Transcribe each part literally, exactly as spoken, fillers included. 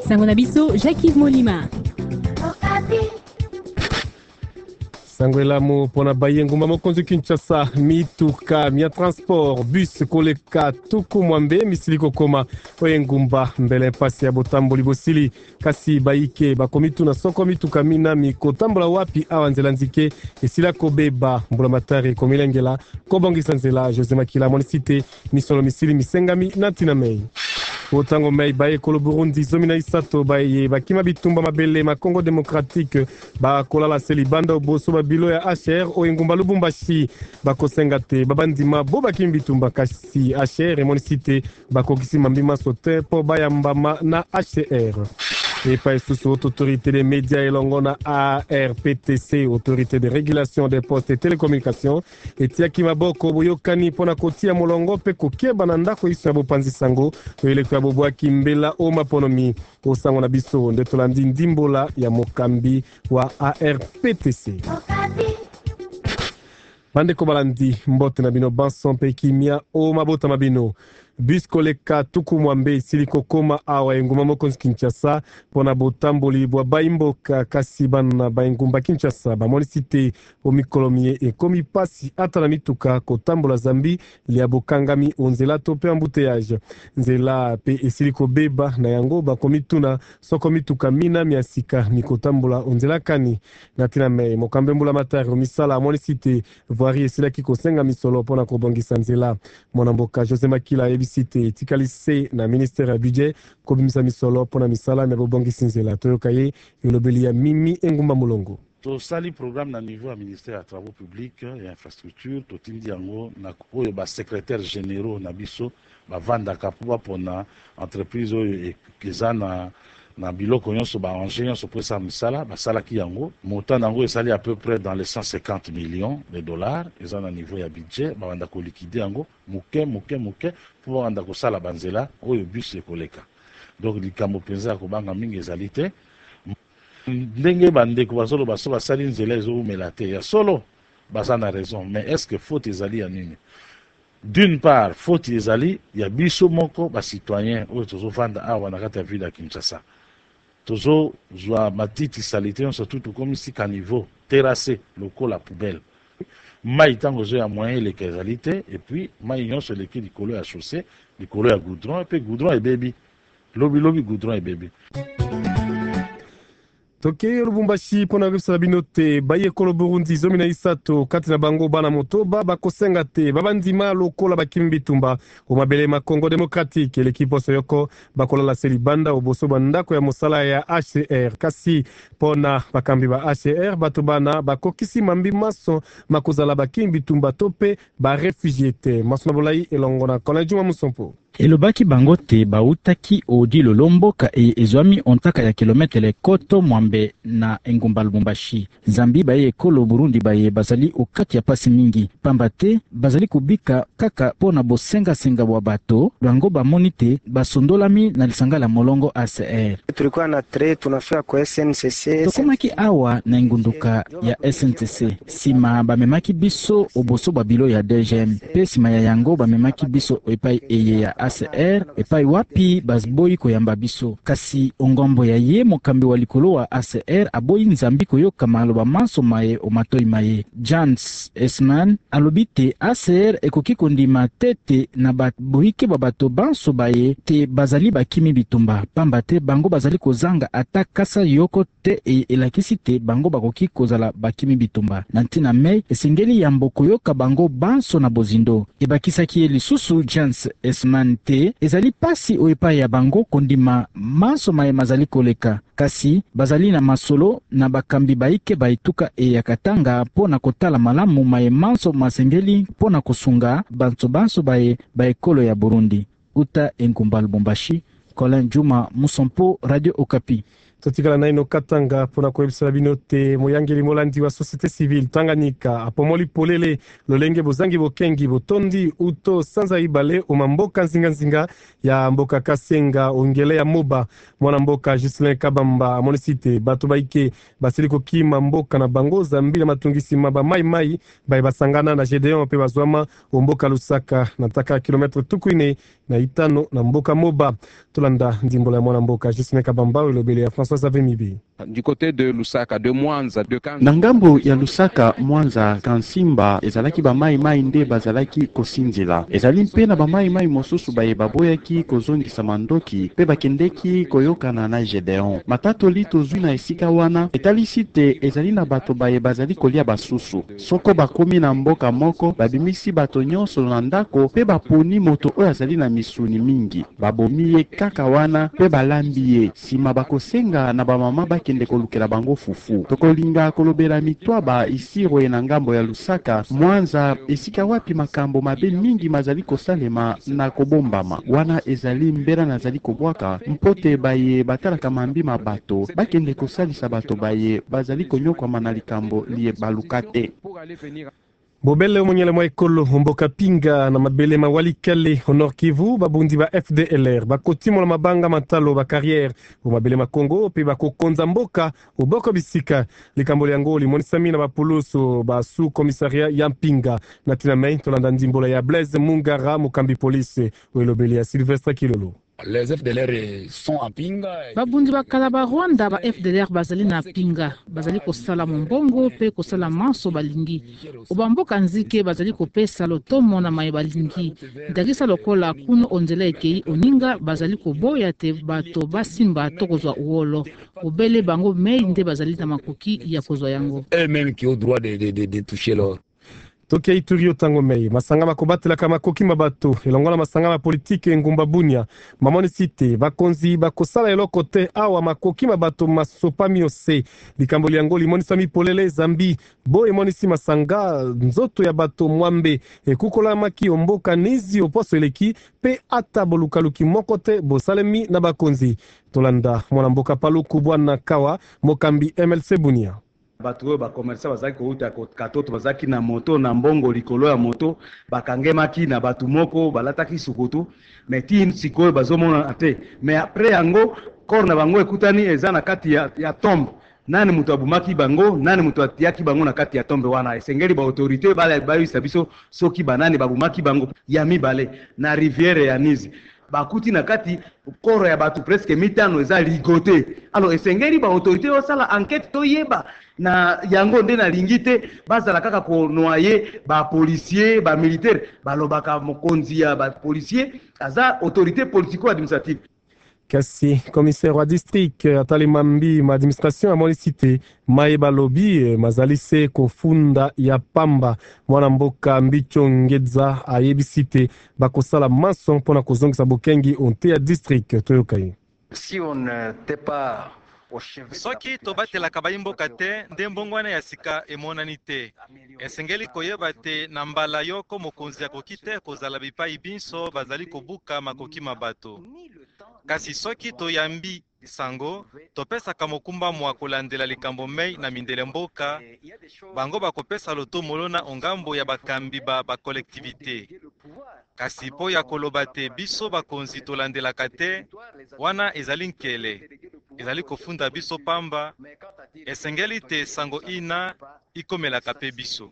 Sango na biso, Jacques Molima. Sanguelamu pona bayengu mamo konzi Kinshasa mituka mia transport bus koleka tuku mwambe misiliko koma oyengumba mbele pasi ya botambo libosili kasi baike bakomitu na soko mituka mina mikotambola wapi awa nzela nzike esila kobeba mbula matari komilengela kobongisa nzela José Makila monisite misolo misili misengami natina mei otango mei baye kolo Burundi zomi na isato baye bakima bitumba mabele ma Congo démocratique bakola la selibanda oboso babilo ya H R oyengumba Lubumbashi bakosenga te babandima bo bakima bitumba kasi H R emonisite bakokisi mambima sote po bayambama na H R. Et pas sous autorité des médias et l'ongona A R P T C, autorité de régulation des postes et télécommunications, et Tiakima Boko Boyokani pona kotia molongo pe kokie bananda ko isu abo panzi sango, ele kwa bobo akimbela o maponomi, o sango na biso ndetolandi ndimbola ya mokambi wa A R P T C. Bande kobalandi mbote na bino banson pe kimia o mabota mabino. Bus koleka tuku mwambe siliko koma awa enguma mokonzi Kinshasa pona botamboli bwa baimboka kasi bana baingumba Kinshasa bamonisite omikolomie ekomi pasi ata na mituka kotambola zambi lia bokangami onzela to pe embouteillage nzela pe esiliko beba na yango bakomituna soko mituka mina miasika mikotambola onzela kani natina me mokambe mbula matari omisala monisite voirie esilaki kosenga misolo pona kobongisa nzela monamboka José Makila cité tikalise na ministère ya budget kobimisa misolo pona misala na bobongisi nzela toyokaye elobeli ya Mimi Engumba Mulongo. To sali programme na niveau ya ministère ya travaux publics et infrastructure to tindi yango na oyo ba secrétaire généraux na biso bavanda kapuba pona entreprise oyo eza na na biloko nyonso ba ranger nyonso po sa misala basalaki yango montant nango esali à peu près dans les cent cinquante millions de dollars eza na niveau ya budget bavanda ko liquider yango muke muke muke po banda ko sala banzela oyo bus ekoleka donc likambo penza ko banga mingi ezali te ndenge bandeko basolo baso basali nzela ezomela te ya solo baza na raison mais est-ce que faute ezali ya nini? D'une part faute ezali ya biso moko ba citoyen oyo tozovanda awa na kati ya ville ya Kinshasa tozo zwa matiti salite surtout tout comme si ka niveau terrassé lokola poubelle mai tango zo ya moyen les qualité et puis mai nyonso leki likolo ya chaussée likolo ya goudron et puis goudron et baby lobi lobi goudron et baby. Toke Lubumbashi pona gisa binote baye kolo Burundi zomi na isato kati na bango bana motoba bakosenga te babandima lokola bakimbi tumba o mabele ma Congo démocratique l'équipe soyoko bakola la selibanda oboso bandako ya mosala ya H C R kasi pona bakambi ba H C R bato bana bakokisi mambi maso makozala bakimbi tumba tope ba réfugié te maso na bolai elongona kona juma musompo. Elobaki bango te bautaki odi lolomboka e ezwami ontaka ya kilometre koto mwambe na engumba Lubumbashi. Zambi baye ekolo Burundi baye bazali okati ya pasi mingi. Pamba te bazali kubika kaka pona bosenga senga wa bato bango bamoni te basondolami na lisanga la molongo A C R. Tulikuwa na tre tunafika kwa S N C C. Tokomaki awa na ngunduka ya S N C C. Sima bamemaki biso oboso babilo ya D G M. Pe sima ya yango bamemaki biso epai eye ya A C R epai wapi bazboyi koyamba biso kasi ongombo ya ye mokambi wa likolo wa A C R aboyi nzambi koyoka maloba manso maye o matoi maye. Jans Esman alobite A C R ekoki kondima tete na baboyike babato banso baye te bazali bakimi bitumba pamba te bango bazali kozanga ata kasa yoko te e elakisi te bango bakoki kozala bakimi bitumba nantina mei esengeli yambo koyoka bango banso na bozindo ebakisaki ye lisusu Jans Esman te ezali pasi oepa ya bango kondima manso maye mazali koleka kasi bazali na masolo na bakambi baike baituka e ya katanga pona kotala malamu maye manso masengeli pona kosunga banso banso baye baekolo ya Burundi. Uta Engumba Lubumbashi, Colin Juma Musompo, Radio Okapi. totikala naino katanga pona koyebisela bino te moyangeli molandi wa société civile Tanganyika apomoli polele lolenge bozangi bokengi botondi uto sanza ibale omamboka nzinga-nzinga ya mboka Kasenga ongele ya moba mwana mboka Gislin Kabamba monisite bato baike basiliko kima mboka na bango zambila matungisi maba mai mai bai basangana na Gedeon pe bazwama omboka Lusaka nataka kilometre tukuine na itano na mboka moba tolanda ndimbola mwana mboka Gislin Kabamba lobele ya François Avemibi. Du côté de Lusaka, de Mwanza, de Kansimba. Nangambo ya Lusaka, Mwanza, Kansimba, ezalaki ba mai mai nde bazalaki kosinzila. Ezali mpe na ba mai mai mosusu baye baboyaki kozongisa mandoki pe bakendeki koyokana na Gedeon. Matatoli tozwi na esika wana etalisi te ezali na bato baye bazali kolia basusu. Soko bakomi na mboka moko babimisi bato nyonso na ndako pe baponi moto oyo azali na misuni mingi. Babomi ye kaka wana pe balambi ye. Sima bakosenga na bamama ba kende kolukela bango fufu. Tokolinga kolobela mitwaba isiro na ngambo ya Lusaka, Mwanza esika wapi makambo mabe mingi mazali kosalema na kobombama. Wana ezali mbera nazali kobwaka mpote baye batalaka mambima bato bakende kosalisa bato baye bazali konyokwa na likambo liye balukate. Bobele monyele mwa ekolo mboka pinga na mabele mawalikale honor Kivu babundi ba F D L R bakotimo na mabanga matalo ba carrière o mabele makongo pe bakokonza mboka oboko bisika likambo yango limonisami na bapoloso ba sous commissariat ya mpinga na tinamei tolanda ndimbola ya Blaise Mungara mukambi police o elobeli ya Sylvestre Kilolo. Les F D L R sont en pinga. Babundi bakala ba Rwanda ba F D L R bazali na pinga bazali kosala mombongo pe kosala manso balingi obamboka nzike bazali kopesa lotomo na mai balingi ndakisa lokola kuno onzela ekei oninga bazali koboya te bato basimba tokozwa uolo obele bango mei nde bazali na makoki ya kozwa yango Eux-mêmes qui ont droit de, de, de, de toucher leur Tokia Ituri otango mei masanga makobatela kama koki mabato elongola masanga ma politique ngumba bunya mamoni site bakonzi bakosala eloko te awa makoki mabato masopa miose likambo liango limonisa mipolele zambi bo emonisi masanga nzoto ya bato mwambe ekukola maki omboka nizi oposo eleki pe ata bolukaluki moko te bosalemi na bakonzi tolanda mwana mboka paluku bwana kawa mokambi M L C bunia. Bato oyo bakomersa bazaki kouta katoto bazaki na moto na mbongo likolo ya moto bakangemaki na bato moko balataki sukutu mais ti sikoyo bazomona te mais après yango corps na bango ekutani eza na kati ya, ya tombe nani mutu abumaki bango nani mutu atiaki bango na kati ya tombe wana esengeli ba autorité bala bayisa biso soki banani babumaki bango ya mibale na rivière ya Nizi bakuti na kati koro ya batu presque mitano eza ligote alors esengeli ba autorité osala enquête toyeba na yango nde na lingite bazala kaka ko noyer ba policier ba militaire balobaka mokonzi ya ba policier aza autorité politico administrative. Kasi commissaire wa district atali mambi ma administration ya monisite maeba lobi mazalise kofunda ya pamba mwana mboka mbicho ngedza ayebisite bakosala mason pona kozongisa bokengi onte ya district toyokai. Si on n'était pas soki tobatelaka bayimboka te nde mbongwana ya sika emonani te esengeli koyeba te na mbala yoko mokonzi akoki te kozala bipai binso bazali kobuka makoki mabato kasi soki toyambi sango topesaka mokumba mwa kolandela likambo mei na mindele mboka bango bakopesa lotomo na ongambo ya bakambi ba bakolektivite kasi po ya koloba te biso bakonzi tolandelaka te wana ezali nkele ezali kofunda biso pamba esengeli te sango ina ikomelaka pe biso.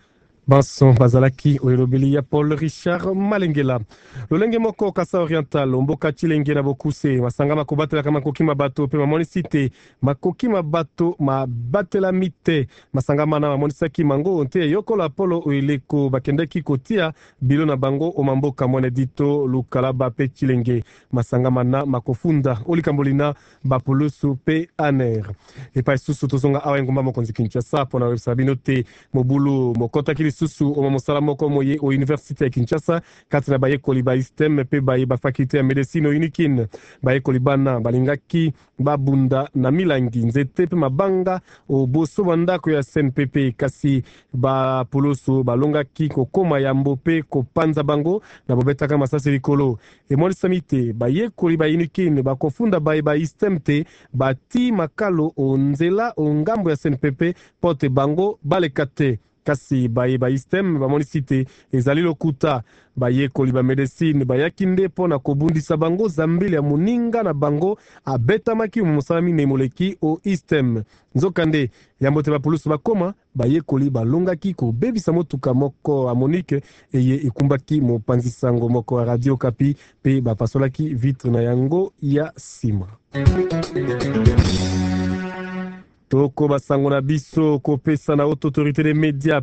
Banson bazalaki oelobeli ya Paul Richard Malengela. Lolenge moko Kasa Oriental, mboka Chilenge na Bokuse, masanga makobatela kama makoki mabato, pe mamonisite, makoki mabato, mabatela mite, masanga mana mamonisaki mango, onte yoko la polo oeleko, bakendeki kotia, bilo na bango, omamboka mwanedito, lukalaba pe Chilenge, masanga mana makofunda, olikambolina, bapolosu pe aner. E pa isusu tozonga awa ngumba mokonzi Kinshasa, pona websabinote, mobulu, mokota kili lisusu o mosala moko moye o université ya Kinshasa kati na bayekoli ba I S T E M pe baye ba faculté ya médecine o Unikin. Bayekoli bana balingaki babunda na milangi nzete pe mabanga o boso bandako ya S N P P kasi ba poloso balongaki kokoma ya mbope kopanza bango na bobetaka masasi likolo. E molisami te bayekoli ba Unikin bakofunda baye ba I S T E M te bati makalo o nzela o ngambo ya S N P P pote bango balekate kasi baye ba I S T E M bamonisi te ezali lokuta bayekoli ba medecine bayaki nde mpona kobundisa bango zambeli ya moninga na bango abetamaki mosala mine moleki o I S T E M. Nzokande yambo te bapulusu bakoma bayekoli balongaki kobebisa motuka moko a Monique eye ekumbaki mopanzi sango moko ya Radio Kapi pe bapasolaki vitre na yango ya sima. Toko basango na biso kopesa na haute autorité des médias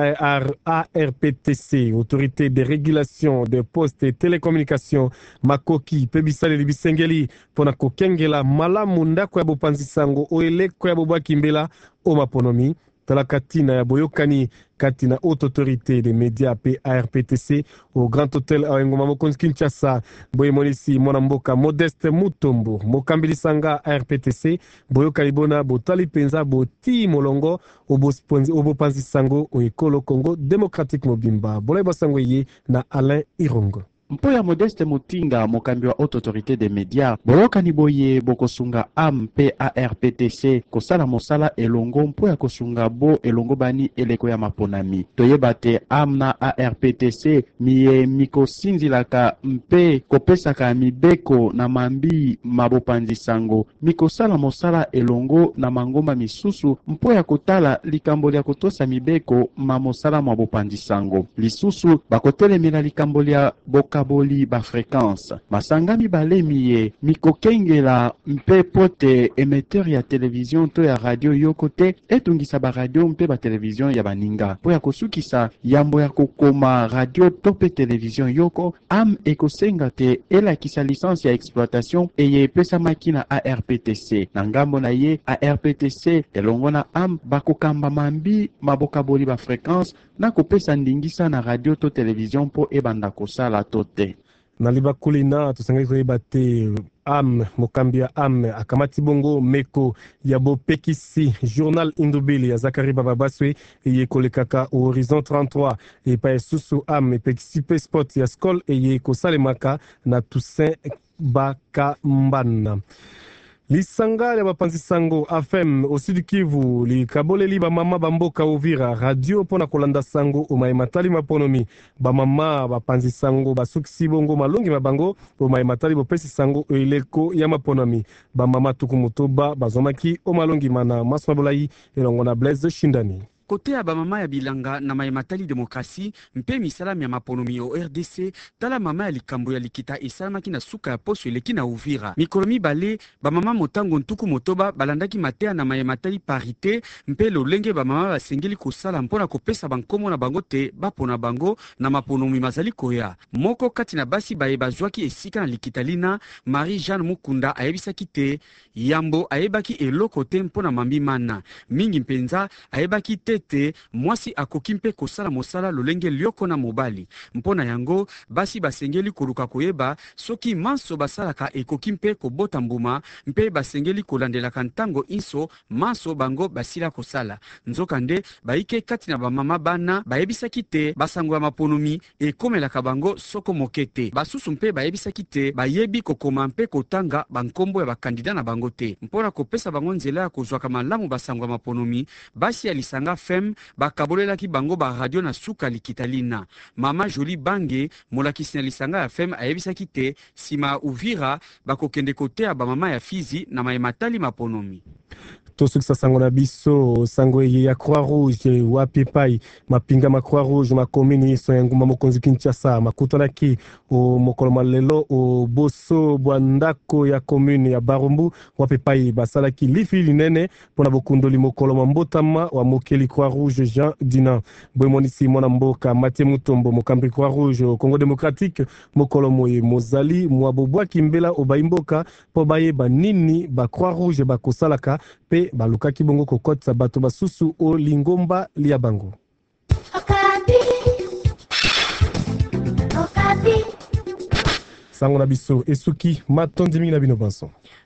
A R P T C, autorité de régulation des postes et télécommunications makoki pe bisale libisengeli pona kokengela malamu ndako ya bopanzi sango o eleko ya bobaki mbela o maponomi tala katina ya boyokani katina haute autorité des médias A R P T C au Grand Hôtel Ngoma Mokonzi Kinshasa. Boye monisi mwana mboka Modeste Mutombo mokambili sanga A R P T C boyokani bona botali penza boti molongo obopanzi sango o ekolo Congo démocratique mobimba bolay basango ye na Alain Irongo. Mpo ya Modeste Mutinga mokambi wa haute autorité des médias bolokani boye bokosunga am pe A R P T C kosala mosala elongo mpo ya kosunga bo elongo bani eleko ya maponami toyeba te am na A R P T C miye mikosinzilaka mpe kopesaka mibeko na mambi mabopanzi sango mikosala mosala elongo na mangomba misusu mpo ya kotala likamboli ya kotosa mibeko ma mosala mabopanzi sango lisusu bakotelemela likamboli ya boka boli ba fréquence masanga mibale miye mikokengela mpe pote émetteur ya télévision to ya radio yokote etungisa ba radio mpe ba télévision ya baninga po ya kosukisa yambo ya kokoma radio to pe télévision yoko am ekosenga te elakisa licence ya exploitation eye pesa makina A R P T C na ngambo na ye A R P T C elongo na am bakokamba mambi maboka boli ba fréquence na kopesa ndingisa na radio to télévision po ebanda kosala to te. Na libakulina tusangali koyeba te am mokambi ya am akamati bongo meko ya bopekisi journal indubili ya Zakari Bababaswe eye kolekaka Horizon trente-trois e pa susu am epekisi pe sport ya skol eye kosalemaka na Toussaint Bakambana. Lisanga ya bapanzi sango A F M au Sud Kivu likaboleli ba mama bamboka Uvira radio pona kolanda sango o mai matali maponomi ba mama bapanzi sango basukisi bongo malongi mabango o mai matali bopesi sango eleko ya maponomi ba mama tukumutoba bazomaki o malongi mana masmabolai elongo na Blaise Shindani. Kote ya bamama ya bilanga na mayematali demokrasi mpe misalami ya maponomi o R D C tala mama ya likambo ya likita esalamaki na suka ya poso eleki na Uvira mikolo mibale bamama motango ntuku motoba balandaki matea na mayematali parité mpe lolenge bamama basengeli kosala mpona kopesa bankomo na bango te bapona bango na maponomi mazali koya moko kati na basi baye bazwaki esika na likita lina Marie Jeanne Mukunda ayebisaki te yambo ayebaki eloko te mpona mambi mana mingi mpenza ayebaki te te mwasi akoki mpe kosala mosala lolenge lioko na mobali mpona yango basi basengeli koluka koyeba soki manso basalaka ekoki mpe kobota mbuma mpe basengeli kolandelaka ntango inso manso bango basila kosala nzokande baike kati na bamama bana bayebisaki te basango ya maponomi ekomelaka bango soko mokete basusu mpe bayebisaki te bayebi kokoma mpe kotanga bankombo ya bakandida na bango te mpona kopesa bango nzela ya kozwaka malamu basango ya maponomi basi ya lisanga fem bakabolelaki bango ba radio na suka likitalina mama Jolie Bange molakisi na lisanga ya fem ayebisaki te sima Uvira bakokende kote ya bamama ya Fizi na mayematali maponomi. Tosukisa sango na biso sango ya Croix Rouge wapi pai mapinga ma Croix Rouge ma commune so yanguma Mokonzi Kinshasa makutanaki o mokolo malelo o boso bwandako ya commune ya Barumbu wapi pai basalaki lifi linene pona bokundoli mokolo mambotama wa mokeli Croix Rouge Jean Dinan bomonisi mona mboka Mathieu Mutombo mokambi Croix Rouge au Congo démocratique mokolo moye mozali mwabobwa kimbela o baimboka po baye banini ba Croix Rouge bakosalaka pe baluka kibongo kokotsa bato basusu o lingomba lia bango. sango na biso esuki matondi mingi na bino banso.